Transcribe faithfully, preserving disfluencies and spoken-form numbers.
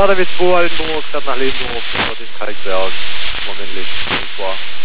der W zwei Altenburg, fährt nach Lebenhof, dort im Kalkberg, moment, und zwar